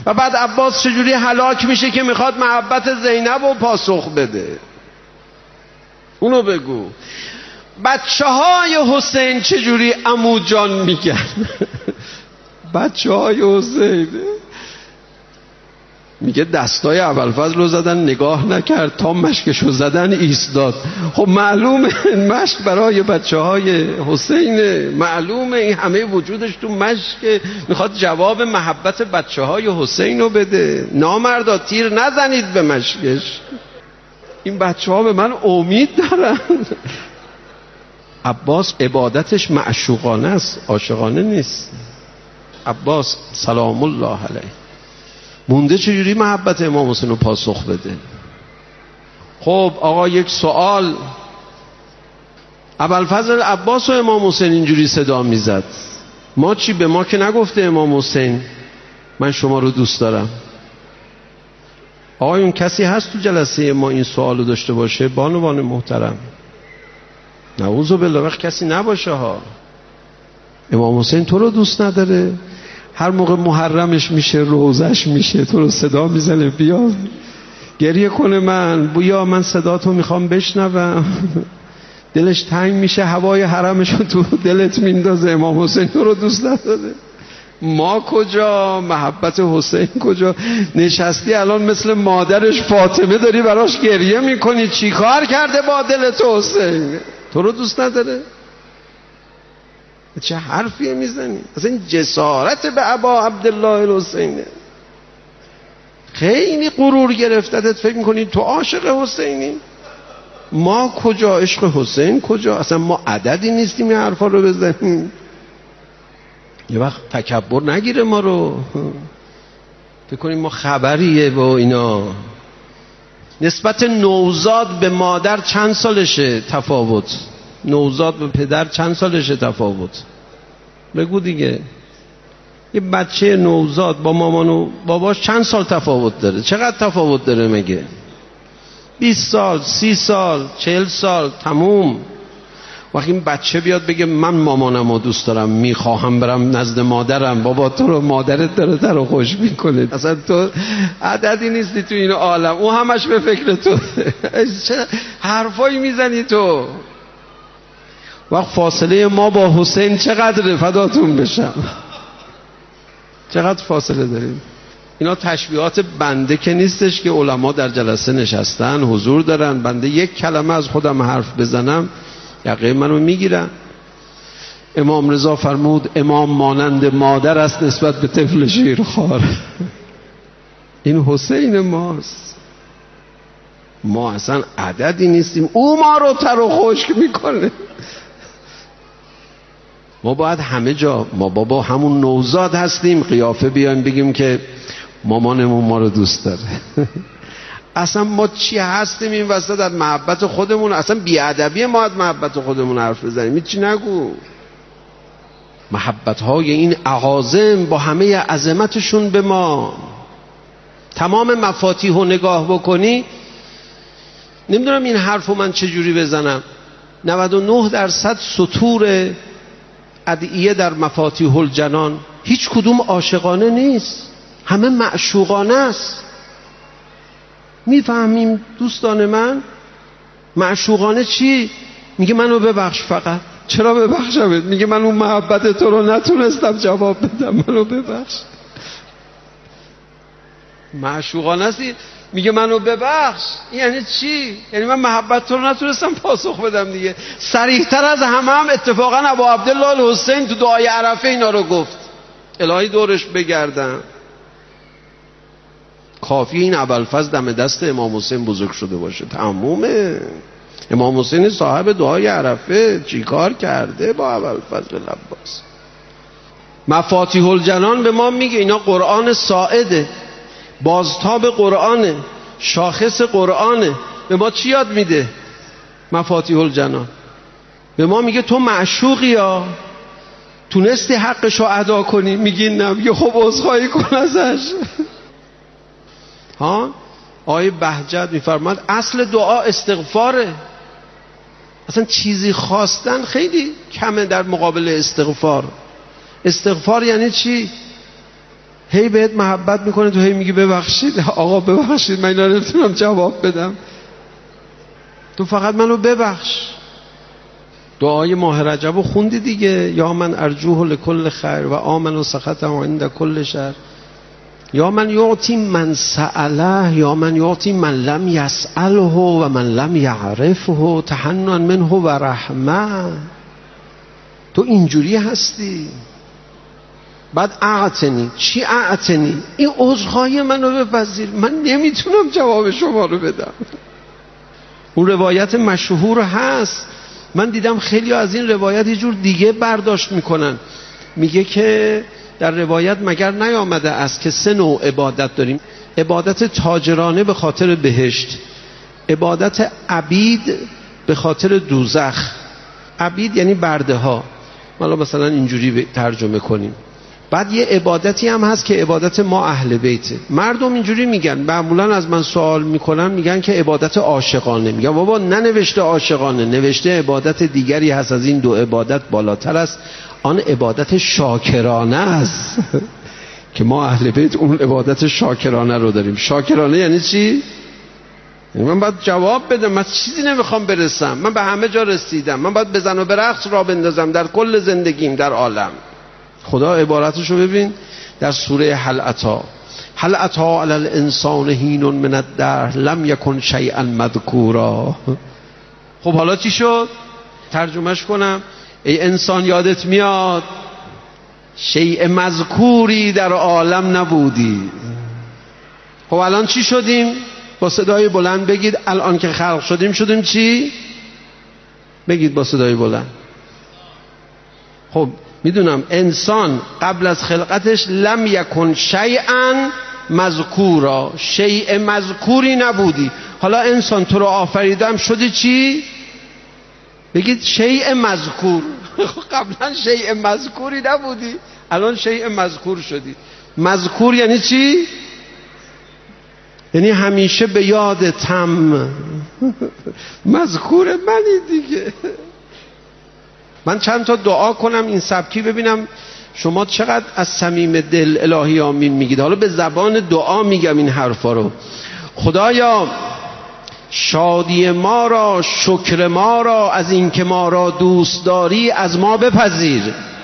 و بعد عباس چجوری هلاک میشه که میخواد محبت زینب رو پاسخ بده؟ اونو بگو. بچه های حسین چجوری عمو جان میگن؟ بچه های حسین میگه دستای ابوالفضل رو زدن نگاه نکرد، تا مشکشو زدن ایستاد. خب معلومه مشک برای بچه های حسین، معلومه این همه وجودش تو مشک، میخواد جواب محبت بچه های حسین رو بده. نامردا تیر نزنید به مشکش، این بچه ها به من امید دارن. عباس عبادتش معشوقانه است، عاشقانه نیست. عباس سلام الله علیه مونده چجوری محبت امام حسین رو پاسخ بده. خب آقا یک سوال، ابوالفضل عباس و امام حسین اینجوری صدا میزد، ما چی؟ به ما که نگفته امام حسین من شما رو دوست دارم. آقایون کسی هست تو جلسه ما این سوال رو داشته باشه؟ بانوان محترم، نعوذ بالله وقت کسی نباشه ها. امام حسین تو رو دوست نداره؟ هر موقع محرمش میشه، روزش میشه، تو رو صدا میزنه بیا گریه کنه، من بویا من صداتو میخوام بشنوم. دلش تنگ میشه، هوای حرمشو تو دلت میندازه. امام حسین تو رو دوست نداره؟ ما کجا؟ محبت حسین کجا؟ نشستی الان مثل مادرش فاطمه داری براش گریه میکنی، چی کار کرده با دلت حسین؟ تو رو دوست نداره؟ چه حرفی میزنی؟ اصلا این جسارت به ابا عبدالله الحسینه. خیلی غرور گرفتت، فکر میکنی تو عاشق حسینی؟ ما کجا؟ عشق حسین کجا؟ اصلا ما عددی نیستیم این حرفا رو بزنیم. یه وقت تکبر نگیره ما رو، فکر کنیم ما خبریه با اینا. نسبت نوزاد به مادر چند سالشه تفاوت؟ نوزاد به پدر چند سالشه تفاوت؟ بگو دیگه. یه بچه نوزاد با مامان و باباش چند سال تفاوت داره؟ چقدر تفاوت داره مگه؟ 20 سال، 30 سال، 40 سال، تموم. وقتی این بچه بیاد بگه من مامانم رو دوست دارم، میخواهم برم نزد مادرم، بابا تو رو مادرت داره در رو خوش میکنه، اصلا تو عددی نیستی تو این عالم، اون همش به فکر تو. چه حرفایی میزنی تو؟ وقت فاصله ما با حسین چقدره؟ فداتون بشم، چقدر فاصله داریم. اینا تشبیهات بنده که نیستش که علما در جلسه نشستن حضور دارن، بنده یک کلمه از خودم حرف بزنم یقه منو میگیرن. امام رضا فرمود امام مانند مادر است نسبت به طفل شیرخوار. این حسین ماست، ما اصلا عددی نیستیم، او ما رو تر و خشک میکنه. ما باید همه جا، ما بابا همون نوزاد هستیم، قیافه بیایم بگیم که مامانمون ما رو دوست داره. اصلا ما چی هستیم این وسط در محبت خودمون؟ اصلا بیادبی ما از محبت خودمون حرف بزنیم، چی نگو. محبت های این اعاظم با همه عظمتشون به ما، تمام مفاتیح رو نگاه بکنی، نمیدونم این حرف رو من چجوری بزنم، 99% سطور ادعیه در مفاتیح الجنان هیچ کدوم عاشقانه نیست، همه معشوقانه است. میفهمیم دوستان من؟ معشوقانه چی؟ میگه منو ببخش فقط. چرا ببخشمت؟ میگه من اون محبت تو رو نتونستم جواب بدم، منو ببخش. معشوقانه هستی میگه منو ببخش، یعنی چی؟ یعنی من محبت تو رو نتونستم پاسخ بدم دیگه. صریح‌تر از هم اتفاقا ابو عبدالله الحسین تو دعای عرفه اینا رو گفت. الهی دورش بگردم. کافی این ابوالفضل دم دست امام حسین بزرگ شده باشه تمومه. امام حسین صاحب دعای عرفه چیکار کرده با ابوالفضل العباس؟ مفاتیح الجنان به ما میگه اینا قرآن ساعده، بازتاب قرآنه، شاخص قرآنه. به ما چی یاد میده؟ مفاتیح الجنان به ما میگه تو معشوقی ها، تونستی حقشو ادا کنی؟ میگی نه. میگه خب عذرخواهی کن ازش. ها آیه بهجت میفرماد اصل دعا استغفاره. اصلا چیزی خواستن خیلی کمه در مقابل استغفار. استغفار یعنی چی؟ هی بهت محبت میکنه، تو هی میگی ببخشید آقا ببخشید من اینا نمیتونم جواب بدم، تو فقط منو ببخش. دعای ماه رجب رو خوندی دیگه، یا من ارجوه لکل خیر و آمن و سخط عند کل شر، یا من یعطی من سأله یا من یعطی من لم یسأله و من لم یعرفه تحنن منه و رحمه. تو اینجوری هستی. بعد اعتنی، چی اعتنی؟ این عذرخواهی منو بپذیر، من نمیتونم جواب شما رو بدم. اون روایت مشهور هست، من دیدم خیلی از این روایت یه جور دیگه برداشت میکنن. میگه که در روایت مگر نیامده است که 3 نوع عبادت داریم: عبادت تاجرانه به خاطر بهشت، عبادت عبید به خاطر دوزخ. عبید یعنی برده ها، حالا مثلا اینجوری ترجمه کنیم. بعد یه عبادتی هم هست که عبادت ما اهل بیته. مردم اینجوری میگن، معمولا از من سوال میکنن میگن که عبادت عاشقانه. میگن بابا ننوشته عاشقانه، نوشته عبادت دیگری هست از این 2 عبادت بالاتر است، آن عبادت شاکرانه است که ما اهل بیت اون عبادت شاکرانه رو داریم. شاکرانه یعنی چی؟ من باید جواب بدم، من چیزی نمیخوام برسم، من به همه جا رسیدم، من باید بزن و برقص را بندازم در کل زندگیم در عالم. خدا عبارتش رو ببین در سوره هل اتی علی الانسان حین من الدهر لم یکن شیئا مذکورا. خب حالا چی شد؟ ترجمهش کنم. ای انسان یادت میاد شیء مذکوری در عالم نبودی. خب الان چی شدیم؟ با صدای بلند بگید الان که خلق شدیم چی؟ بگید با صدای بلند. خب میدونم انسان قبل از خلقتش لم یکن شیئا مذکورا، شیء مذکوری نبودی. حالا انسان تو رو آفریدم شدی چی؟ بگید شیء مذکور. قبلا شیء مذکوری نبودی، الان شیء مذکور شدی. مذکور یعنی چی؟ یعنی همیشه به یادتم. مذکور منی دیگه. من چند تا دعا کنم این سبکی ببینم شما چقدر از صمیم دل الهی آمین میگید. حالا به زبان دعا میگم این حرفا رو. خدایا شادی ما را، شکر ما را، از این که ما را دوست داری از ما بپذیر.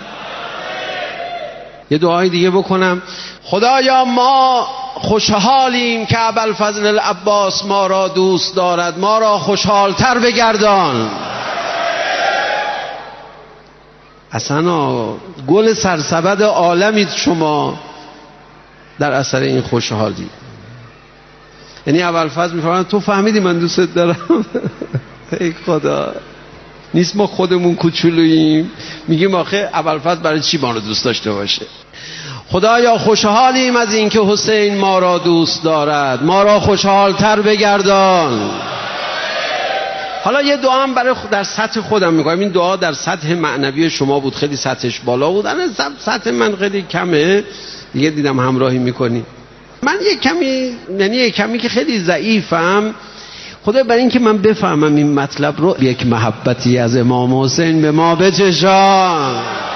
یه دعای دیگه بکنم. خدایا ما خوشحالیم که ابوالفضل العباس ما را دوست دارد، ما را خوشحالتر بگردان. اصلا گل سرسبد عالمید شما در اثر این خوشحالی. یعنی ابوالفضل میفرماید تو فهمیدی من دوست دارم. ای خدا، نیست ما خودمون کوچولوییم میگیم آخه ابوالفضل برای چی ما رو دوست داشته باشه. خدایا خوشحالیم از این که حسین ما را دوست دارد، ما را خوشحالتر بگردان. حالا یه دعا هم برای در سطح خودم میکنم. این دعا در سطح معنوی شما بود، خیلی سطحش بالا بود، الان سطح من خیلی کمه دیگه. دیدم همراهی میکنی. من یه کمی که خیلی ضعیفم. خدا برای این که من بفهمم این مطلب رو، یک محبتی از امام حسین به ما بچشان.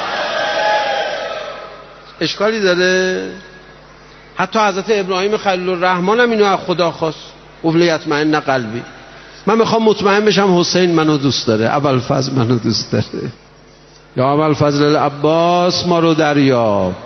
اشکالی داره؟ حتی حضرت ابراهیم خلیل الرحمن هم اینو از خدا خواست، اولیتمئن قلبی. من میخوام مطمئن بشم حسین منو دوست داره، ابوالفضل منو دوست داره. یا ابوالفضل العباس ما رو دریاب.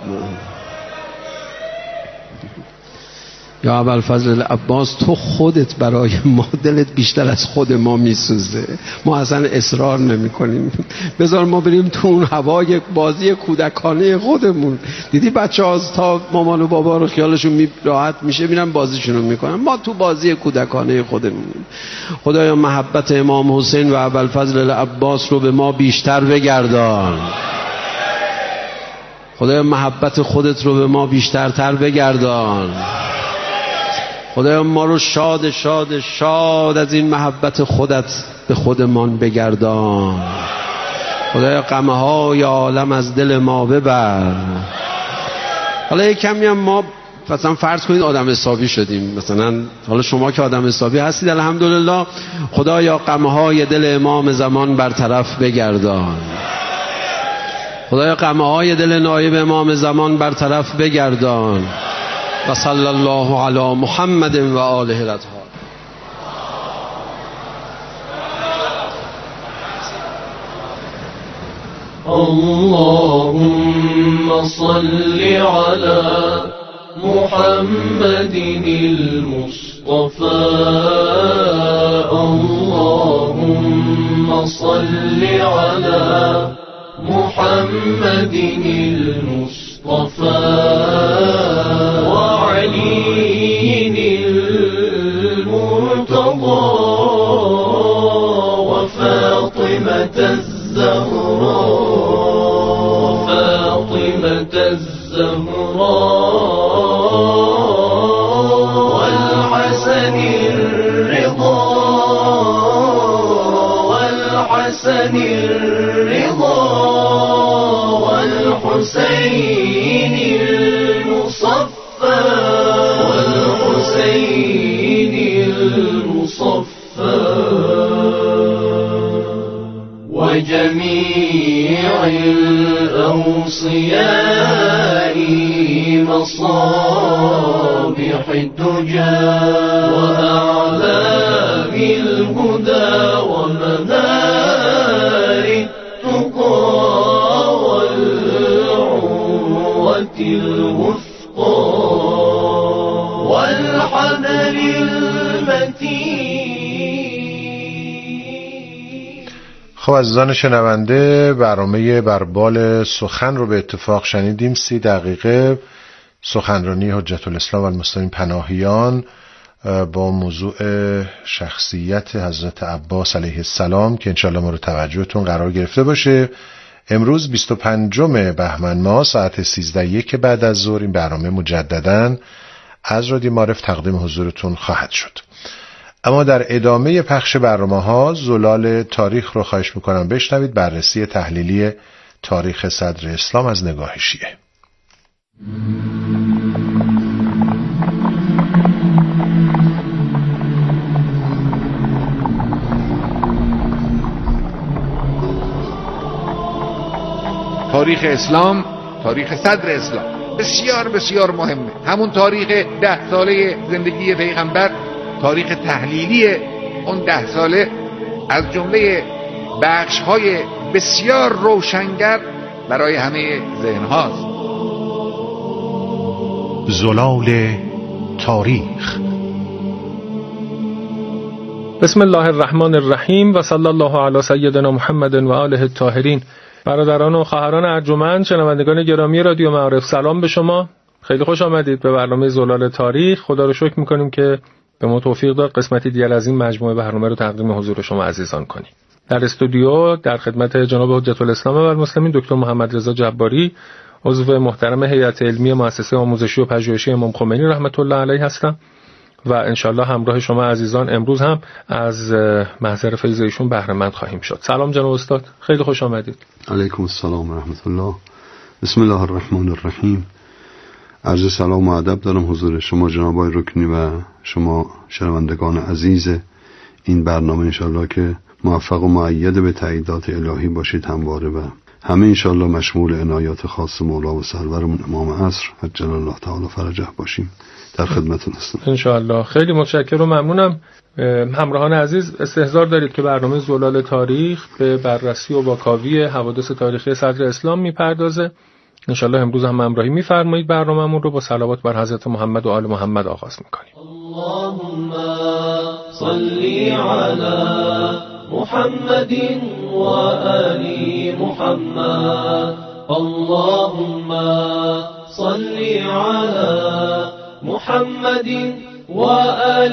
یا ابوالفضل العباس تو خودت برای ما دلت بیشتر از خود ما میسوزه، ما اصلا اصرار نمی کنیم. بذار ما بریم تو اون هوای بازی کودکانه خودمون. دیدی بچه ها تا مامان و بابا رو خیالشون راحت میشه میرن بازیشون رو میکنن، ما تو بازی کودکانه خودمون. خدایا محبت امام حسین و ابوالفضل العباس رو به ما بیشتر بگردان. خدایا محبت خودت رو به ما بیشترتر بگردان. خدایا ما رو شاد شاد شاد از این محبت خودت به خودمان بگردان. خدایا غمه های عالم از دل ما ببر. حالا یک کمی هم ما مثلا فرض کنید آدم حسابی شدیم، مثلا حالا شما که آدم حسابی هستید الحمدلله، خدایا غمه های دل امام زمان برطرف بگردان. خدایا غم‌های دل نایب امام زمان برطرف بگردان. و صلی الله علی محمد و آله الاطهار. اللهم صل على محمد المصطفى. اللهم صل على محمد المصطفى وعلي المرتضى وفاطمة الزهراء والحسن الرضا والحسين المصفى وجميع الأوصياء مصابيح الدجى وأعلام الهدى ومنار التقى والعروة الوثقى والحبل المتين. خب عزیزان شنونده، برنامه بربال سخن رو به اتفاق شنیدیم. 30 دقیقه سخنرانی حجت الاسلام و المسلمین پناهیان با موضوع شخصیت حضرت عباس علیه السلام که انشاءالله مورد توجهتون قرار گرفته باشه. امروز 25 بهمن ماه ساعت 13:01 بعد از ظهر این برنامه مجدداً از رادیو معارف تقدیم حضورتون خواهد شد. اما در ادامه پخش برنامه‌ها زلال تاریخ رو خواهش می‌کنم بشنوید. بررسی تحلیلی تاریخ صدر اسلام از نگاه شیعه. تاریخ اسلام، تاریخ صدر اسلام بسیار بسیار مهمه. همون تاریخ 10 ساله زندگی پیغمبر، تاریخ تحلیلی اون 10 ساله از جمله بخش‌های بسیار روشنگر برای همه ذهن هاست. زلال تاریخ. بسم الله الرحمن الرحیم و صلی الله علی سیدنا محمد و آله الطاهرین. برادران و خواهران ارجمند، شنوندگان گرامی رادیو معارف، سلام به شما. خیلی خوش آمدید به برنامه زلال تاریخ. خدا رو شکر می‌کنیم که به ما توفیق داد قسمتی دیگر از این مجموعه برنامه رو تقدیم حضور شما عزیزان کنیم. در استودیو در خدمت جناب حجت الاسلام و المسلمین دکتر محمد رضا جباری، عضو محترم هیئت علمی مؤسسه آموزشی و پژوهشی امام خمینی رحمت الله علیه هستم و انشالله همراه شما عزیزان امروز هم از محضر فیض ایشون بهره مند خواهیم شد. سلام جناب استاد، خیلی خوش آمدید. علیکم السلام و رحمت الله. بسم الله الرحمن الرحیم. عرض سلام و ادب دارم حضور شما جناب آقای رکنی و شما شنوندگان عزیز این برنامه. انشالله که موفق و مؤید به تاییدات الهی باشید همواره و همه انشالله مشمول عنایات خاص مولا و سرورمون امام عصر عجل الله تعالی فرجه باشیم. در خدمتتون هستم انشالله. خیلی متشکرم و ممنونم. همراهان عزیز، استحضار دارید که برنامه زلال تاریخ به بررسی و واکاوی حوادث تاریخی صدر اسلام میپردازه. انشالله امروز هم همراهی میفرمایید. برنامه‌مون رو با صلوات بر حضرت محمد و آل محمد آغاز میکنیم. اللهم صل علی محمد و آل محمد. اللهم صل علی محمد و آل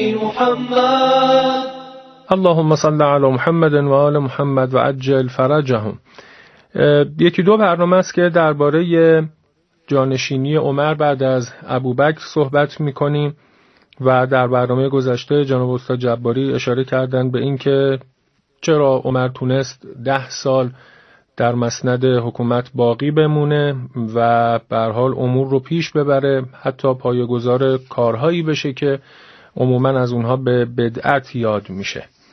محمد. اللهم صل علی محمد و آل محمد و عجل فرجهم. یکی دو برنامه است که درباره جانشینی عمر بعد از ابوبکر صحبت می‌کنیم و در برنامه گذشته جناب استاد جباری اشاره کردند به این که چرا عمر تونست 10 سال در مسند حکومت باقی بمونه و به هر حال امور رو پیش ببره، حتی پایه‌گذار کارهایی بشه که عموماً از اونها به بدعت یاد میشه.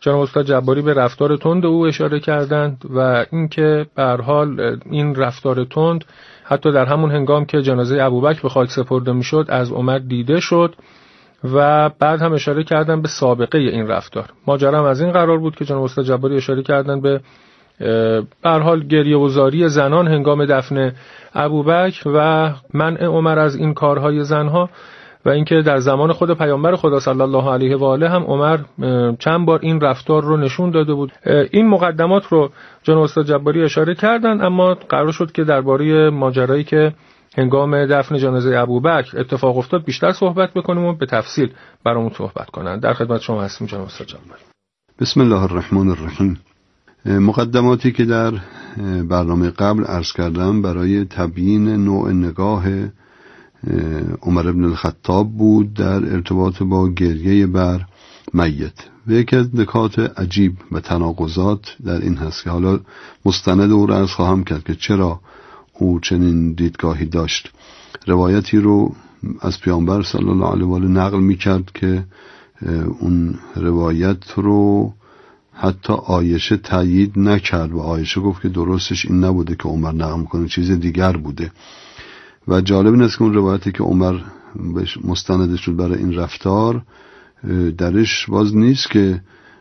جناب استاد جباری به رفتار تند او اشاره کردند و اینکه به هر حال این رفتار تند حتی در همون هنگام که جنازه ابوبکر به خاک سپرده میشد از عمر دیده شد و بعد هم اشاره کردن به سابقه این رفتار. ماجرا هم از این قرار بود که جناب استاد جباری اشاره کردن به هر حال گریه و زاری زنان هنگام دفن ابوبکر و منع عمر از این کارهای زنها و اینکه در زمان خود پیامبر خدا صلی الله علیه و آله هم عمر چند بار این رفتار رو نشون داده بود. این مقدمات رو جناب استاد جباری اشاره کردن، اما قرار شد که درباره ماجرایی که هنگام دفن جنازه ابوبکر اتفاق افتاد بیشتر صحبت بکنیم و به تفصیل برامون صحبت کنن. در خدمت شما هستیم جناب استاد جباری. بسم الله الرحمن الرحیم. مقدماتی که در برنامه قبل عرض کردم برای تبیین نوع نگاه عمر بن الخطاب بود در ارتباط با گریه بر میت. و یکی از نکات عجیب و تناقضات در این هست که حالا مستند او را عرض خواهم کرد که چرا او چنین دیدگاهی داشت. روایتی رو از پیامبر صلی الله علیه و آله نقل می‌کرد که اون روایت رو حتی عایشه تایید نکرد و عایشه گفت که درستش این نبوده که عمر نقل کنه، چیز دیگر بوده. و جالب این است که اون روایتی که عمر مستند شد برای این رفتار درش باز نیست که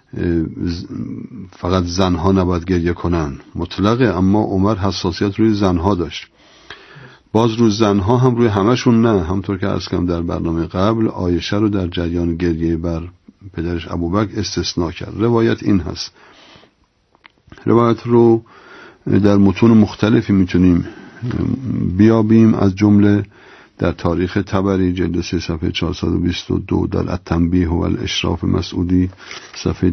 فقط زنها نباید گریه کنن مطلقه، اما عمر حساسیت روی زنها داشت. باز روی زنها هم روی همشون نه، همطور که عرض کردم در برنامه قبل عایشه رو در جریان گریه بر پدرش ابوبکر استثناء کرد. روایت این هست. روایت رو در متون مختلفی میتونیم بیابیم، از جمله در تاریخ طبری جلد 3 صفحه 422، در التنبیه و الاشراف مسعودی صفحه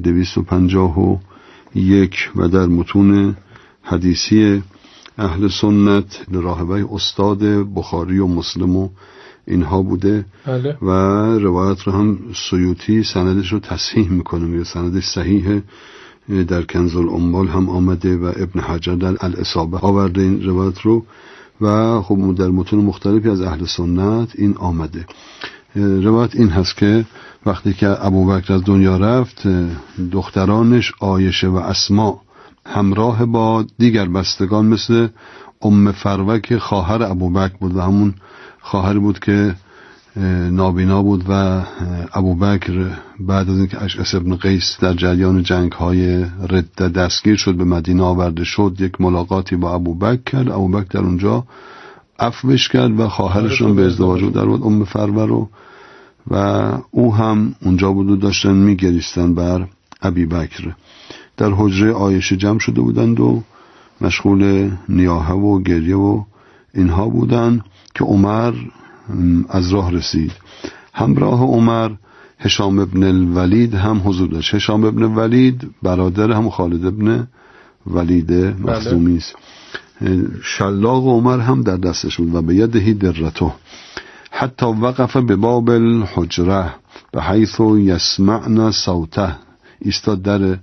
251 و در متون حدیثی اهل سنت راهبه استاد بخاری و مسلم و اینها بوده. بله. و روایت رو هم سیوطی سندش رو تصحیح میکنه، میگه سندش صحیحه. در کنز الاموال هم آمده و ابن حجر در الاصابه آورده این روایت رو و خب در متون مختلفی از اهل سنت این آمده. روایت این هست که وقتی که ابوبکر از دنیا رفت دخترانش عایشه و اسما همراه با دیگر بستگان مثل ام فروه که خواهر ابوبکر بود و همون خواهر بود که نابینا بود و ابوبکر بعد از اینکه اشعث ابن قیس در جریان جنگ‌های ردة دستگیر شد به مدینه آورده شد، یک ملاقاتی با ابوبکر کرد. ابوبکر در اونجا عفوش کرد و خواهرشون به ازدواج در بود ام فروه رو و او هم اونجا بود و داشتن میگریستن بر ابوبکر. در حجره عایشه جمع شده بودند و مشغول نیاحه و گریه و اینها بودند که عمر از راه رسید. همراه عمر هشام ابن الولید هم حضور داشت. هشام ابن الولید برادر هم خالد ابن ولید مخزومی است. شلاق عمر هم در دستش بود و به یدهی درته حتی وقف به باب الحجره به حیث یسمعن صوته، ایستاد در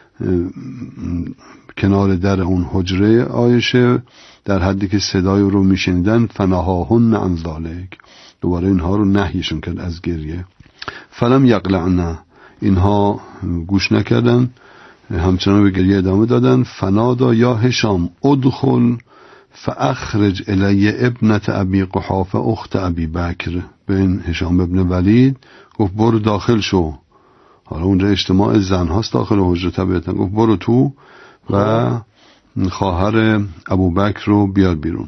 کنار در اون حجره عایشه در حدی که صدای رو میشنیدن. فنهاهن عن ذلک، دوباره اینها رو نهیشون کرد از گریه. فلم یقلعن، اینها گوش نکردن، همچنان به گریه ادامه دادن. فنادا یا هشام ادخل فاخرج الی ابنت ابی قحافه اخت ابی بکر. به این هشام ابن ولید گفت برو داخل شو. حالا اونجا اجتماع زن هاست داخل حجره طبیعتا. گفت برو تو و خواهر ابوبکر رو بیار بیرون.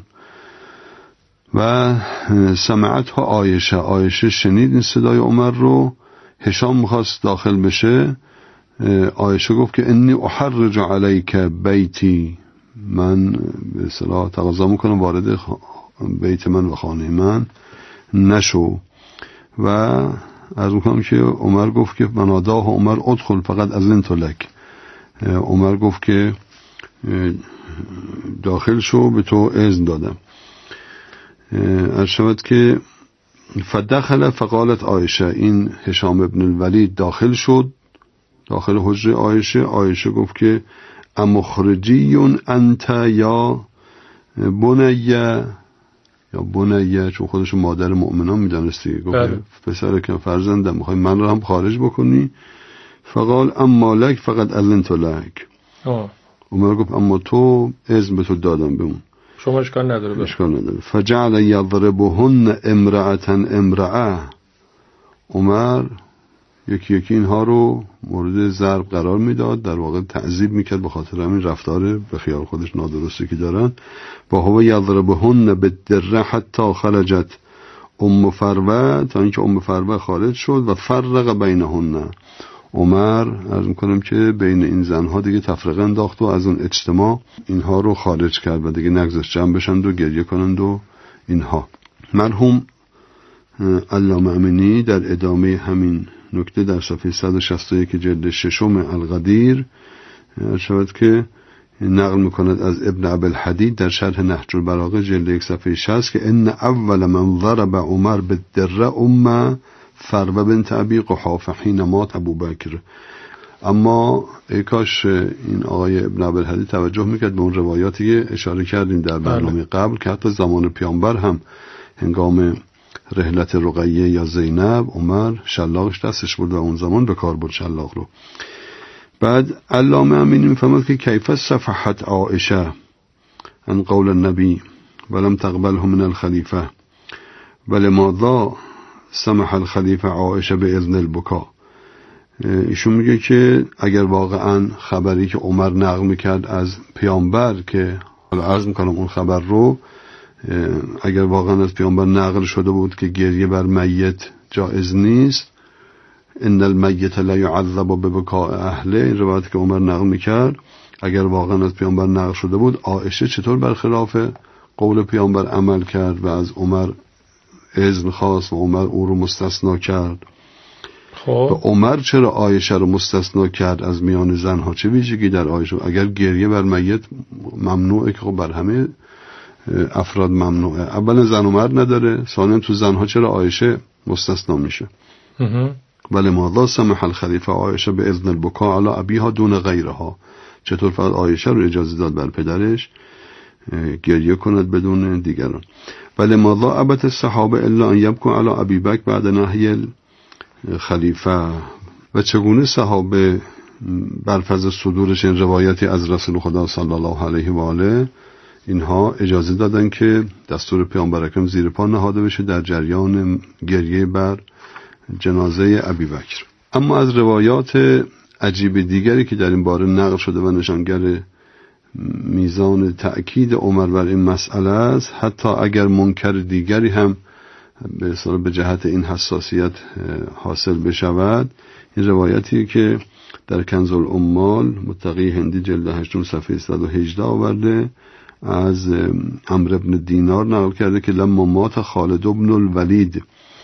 و سمعت ها عایشه شنید این صدای عمر رو. هشام میخواست داخل بشه، عایشه گفت که انی احرج علیک بیتی، من به اصطلاح تقاضا میکنم وارد بیت من و خانه من نشو. و از میکنم که عمر گفت که مناداه عمر ادخل فقط از این لک. عمر گفت که داخل شو، به تو اذن دادم. ارشد که فدخل فقالت عایشه، این هشام ابن الولید داخل شد داخل حجره عایشه. عایشه گفت که امخرجیون انت یا بنیه، یا بنیه چون خودش مادر مؤمنان میدانستی، گفت پسر که فرزندم میخوای من رو هم خارج بکنی. فقال اما لک فقط اذنت لک. عمر گفت اما تو اذن به تو دادم بمون، شما اشکال نداره. فجعل یضربهن امرأة امرأة. عمر یکی یکی اینها رو مورد ضرب قرار میداد، در واقع تعذیب میکرد به خاطر همین رفتار به خیال خودش نادرستی که دارن. با هو یضربهن بالدره حتی خرجت ام فروه، تا اینکه ام فروه خارج شد و فرق بینهن. عمر عرض میکنم که بین این زنها دیگه تفرقه انداخت و از اون اجتماع اینها رو خارج کرد و دیگه نگذاشت جمع بشند و گریه کنند و اینها. مرحوم علامه امینی در ادامه همین نکته در صفحه 161 جلد 6 القدیر شود که نقل میکند از ابن عبدالحدید در شرح نهج البلاغه جلد 1 صفحه 60 که ان اول من ضرب عمر بالدره ام فروه بنت ابی قحافه حین مات ابوبکر. اما ای کاش این آقای ابن عبدالحدید توجه میکرد به اون روایاتی که اشاره کردیم در برنامه قبل که حتی زمان پیامبر هم هنگام رحلت رقیه یا زینب عمر شلاقش دستش بود و اون زمان به کار برد شلاق رو. بعد علامه امینی میفهمد که کیف صفحت عائشه عن قول النبی ولم تقبله من الخلیفه ولماذا سمح الخلیفه عائشه به اذن البکا. ایشون میگه که اگر واقعا خبری که عمر نقل میکرد از پیامبر، که حالا عرض میکنم اون خبر رو اگر واقعا از پیامبر نقل شده بود که گریه بر میت جایز نیست، ان المیت لا یعذب ببکاء اهله، این روایت که عمر نقل میکرد اگر واقعا از پیامبر نقل شده بود، عایشه چطور برخلاف قول پیامبر عمل کرد و از عمر اذن خواست و عمر او رو مستثنا کرد؟ و عمر چرا عایشه رو مستثنا کرد از میان زنها؟ چه ویژگی در عایشه؟ اگر گریه بر میت ممنوعه که خب بر همه افراد ممنوعه. اولا زن و مرد نداره، ثانیا تو زنها چرا عایشه مستثنا میشه؟ ولی ماذا سمح الخلیفه عایشه به اذن البکا علی ابیها دون غیرها، چطور فقط عایشه رو اجازه داد بر پدرش گریه کند بدون دیگران؟ ولی ماذا ابت الصحابه الا ان یبکوا علی ابی بکر بعد نهی خلیفه، و چگونه صحابه بر فضل صدورش این روایتی از رسول خدا صلی الله علیه و آله اینها اجازه دادن که دستور پیامبر اکرم زیر پا نهاده بشه در جریان گریه بر جنازه ابی بکر. اما از روایات عجیب دیگری که در این باره نقل شده و نشانگر میزان تأکید عمر بر این مسئله است، حتی اگر منکر دیگری هم به جهت این حساسیت حاصل بشود، این روایتی که در کنز العمال متقی هندی جلد 8 صفحه 118 آورده از عمرو ابن دینار نقل کرده که لما مات خالد ابن الولید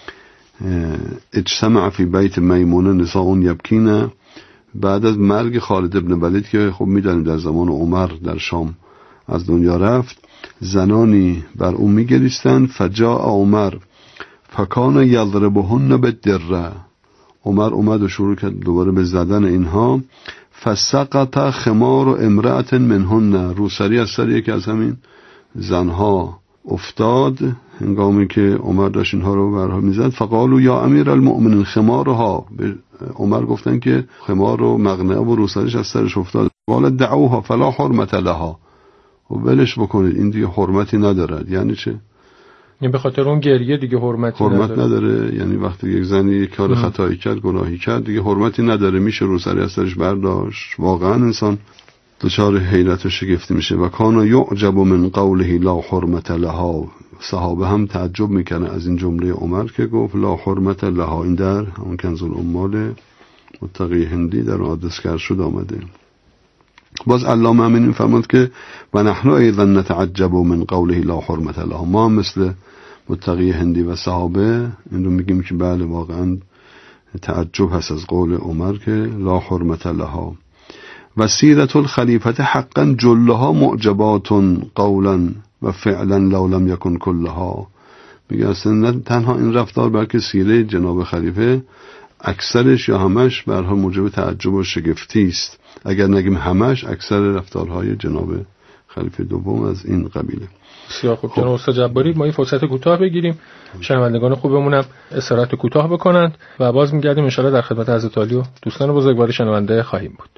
اجتمع فی بیت میمونه نساء یبکین. بعد از مرگ خالد ابن ولید که خب میدانیم در زمان عمر در شام از دنیا رفت، زنانی بر اون میگریستند. فجاء عمر فکان یضربهن بالدره. عمر اومد و شروع کرد دوباره به زدن اینها. فسقط خمار امرأة منهن، روسری از سر یکی از همین زنها افتاد هنگامی که عمر داشت اینها رو برها میزد. فقالوا یا امیر المؤمنین خمارها، به عمر گفتن که خمار و مقنعه و روسریش از سرش افتاد. قال دعوها فلا حرمت لها، و ولش بکنید این دیگه حرمتی ندارد. یعنی چه؟ این به خاطر اون گریه دیگه حرمت نداره. یعنی وقتی یک زنی یک کار خطایی کرد، گناهی کرد، دیگه حرمتی نداره، میشه روسری از سرش برداشت. واقعا انسان دچار حیرت و شگفتی میشه. و کان یعجب من قوله لا حرمت لها، صحابه هم تعجب میکنه از این جمله عمر که گفت لا حرمت لها. این در همون کنز العمال متقی هندی در آدرسگر شد آمده. باز علامه امینی فرمود که و نحن ایضا نتعجب من قوله لا حرمت لها، ما مثل متقی هندی و صحابه این رو میگیم که بله واقعا تعجب هست از قول عمر که لا حرمت لها. و سیرت الخلیفه حقا جلها معجبات قولا و فعلا لو لم یکن کلها. میگه اصلا نه تنها این رفتار بلکه سیره جناب خلیفه اکثرش یا همش به هر حال موجب تعجب و شگفتی است. اگر نگیم همش، اکثر رفتارهای جناب خلیفه دوم از این قبیله. بسیار خوب جناب استاد جباری، ما این فرصت کوتاه بگیریم، شنوندگان خوبمون هم استراحت کوتاه بکنند و باز میگردیم ان شاء الله در خدمت حضرت علی و دوستان بزرگوار شنونده خواهیم بود.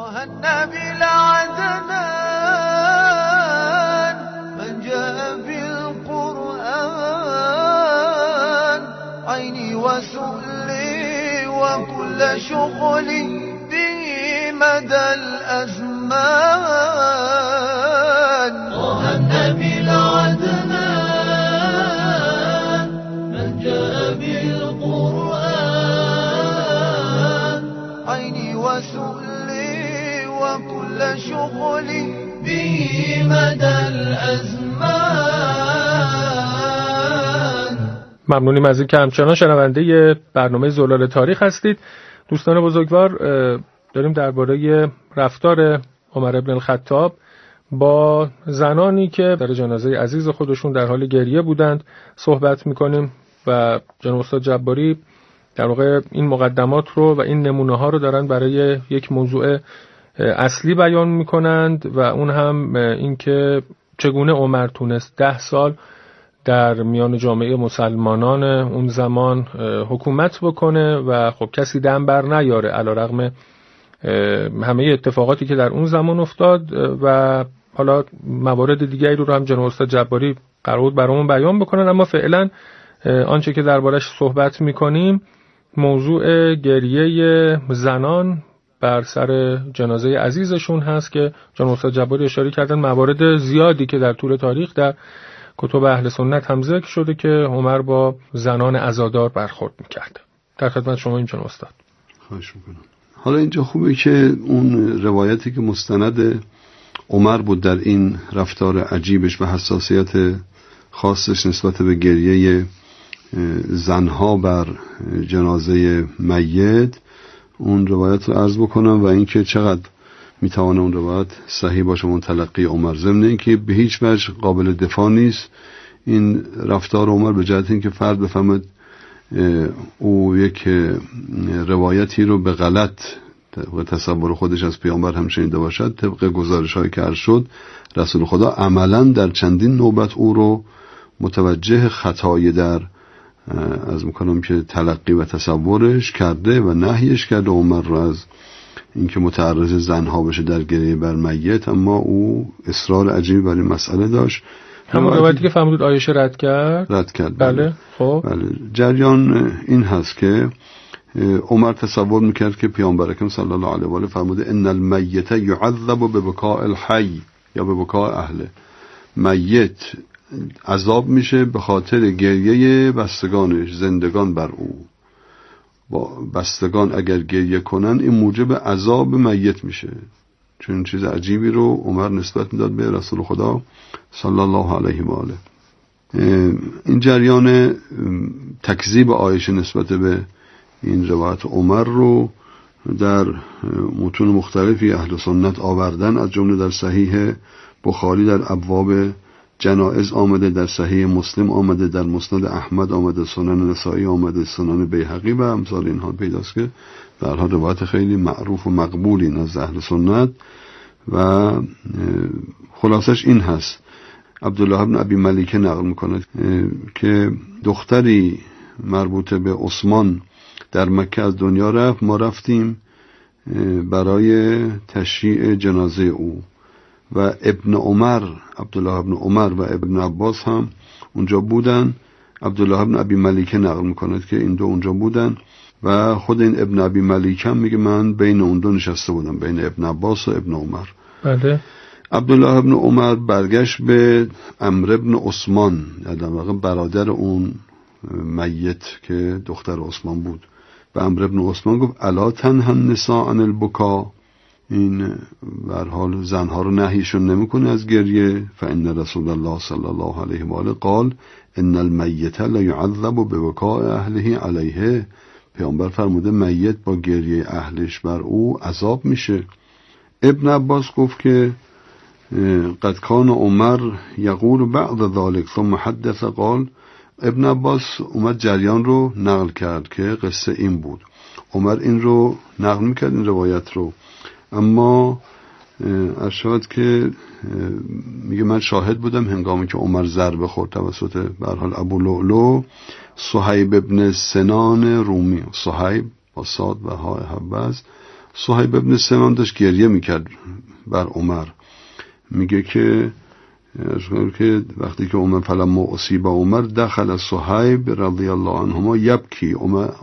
وكل شغلي به مدى الأزمان طه النبي العدنان من جاء بالقرآن عيني وسؤلي وكل شغلي به مدى الأزمان. ممنونیم از این که همچنان شنونده برنامه زلال تاریخ هستید. دوستان بزرگوار، داریم درباره رفتار عمر بن الخطاب با زنانی که در جنازه عزیز خودشون در حال گریه بودند صحبت میکنیم و جناب استاد جباری در واقع این مقدمات رو و این نمونه ها رو دارن برای یک موضوع اصلی بیان میکنند و اون هم این که چگونه عمر تونست 10 سال در میان جامعه مسلمانان اون زمان حکومت بکنه و خب کسی دم بر نیاره علیرغم همه اتفاقاتی که در اون زمان افتاد و حالا موارد دیگری رو هم جناب استاد جباری قرار بود برامون بیان بکنن. اما فعلا آنچه که دربارش صحبت میکنیم موضوع گریه زنان بر سر جنازه عزیزشون هست که جناب استاد جباری اشاره کردن موارد زیادی که در طول تاریخ در کتب اهل سنت هم ذکر شده که عمر با زنان عزادار برخورد میکرد. در خدمت شما این چنین استاد. خواهش میکنم. حالا اینجا خوبه که اون روایتی که مستند عمر بود در این رفتار عجیبش و حساسیت خاصش نسبت به گریه زنها بر جنازه میت، اون روایت رو عرض بکنم و اینکه چقدر میتوانه اون روایت صحیح باشه اون تلقی عمر، ضمن اینکه به هیچ وجه قابل دفاع نیست این رفتار عمر به جهت اینکه فرد بفهمد او یک روایتی رو به غلط طبق تصور خودش از پیامبر هم شنیده باشد. طبق گزارش‌هایی که عرض شد رسول خدا عملاً در چندین نوبت او رو متوجه خطای در از میکنم که تلقی و تصورش کرده و نهیش کرده عمر رو از اینکه متعرض زنها بشه در گریه بر میت، اما او اصرار عجیبی بر این مسئله داشت. همون روایتی که فرمودید عایشه رد کرد. بله. خب بله. جریان این هست که عمر تصور میکرد که پیامبر اکرم صلی الله علیه و آله فرموده ان المیت یعذب ببکاء الحی یا ببکاء اهله، میت عذاب میشه به خاطر گریه بستگانش، زندگان بر او. با بستگان اگر گریه کنن این موجب عذاب میت میشه. چون چیز عجیبی رو عمر نسبت میداد به رسول خدا صلی الله علیه و آله. این جریان تکذیب عایشه نسبت به این روایت عمر رو در متون مختلفی اهل سنت آوردن، از جمله در صحیح بخاری در ابواب جنائز آمده، در صحیح مسلم آمده، در مسند احمد آمده، سنن نسائی آمده، سنن بیهقی و امثال اینها پیداست که در حال روایت خیلی معروف و مقبولی نزد اهل سنت. و خلاصش این هست، عبدالله ابن ابی ملیکه نقل میکنه که دختری مربوط به عثمان در مکه از دنیا رفت، ما رفتیم برای تشییع جنازه او و ابن عمر، عبدالله ابن عمر و ابن عباس هم اونجا بودن. عبدالله ابن ابی ملیکه نقل میکند که این دو اونجا بودن و خود این ابن ابی ملیکه هم میگه من بین اون دو نشسته بودم، بین ابن عباس و ابن عمر. بله. عبدالله ابن عمر برگشت به عمرو ابن عثمان، در واقع برادر اون میت که دختر عثمان بود، به عمرو ابن عثمان گفت الا تنهى النساء عن البکا، این به هر حال زنها رو نهیشون نمیکنه از گریه. فان رسول الله صلی الله علیه و آله قال ان المیت لا يعذب ببکاء اهله علیه، پیامبر فرموده میت با گریه اهلش بر او عذاب میشه. ابن عباس گفت که قد کان عمر یقول بعد ذلك ثم حدث قال، ابن عباس اومد جریان رو نقل کرد که قصه این بود، عمر این رو نقل میکرد این روایت رو، اما ارشاد که میگه من شاهد بودم هنگامی که عمر ضربه خورد توسط به هر حال ابو لؤلؤ صهیب ابن سنان رومی. صهیب با صاد و های حبز. صهیب ابن سنان داشت گریه میکرد بر عمر. میگه که وقتی که عمر فلما اصیب عمر دخل صهیب رضی الله عنهما یبکی.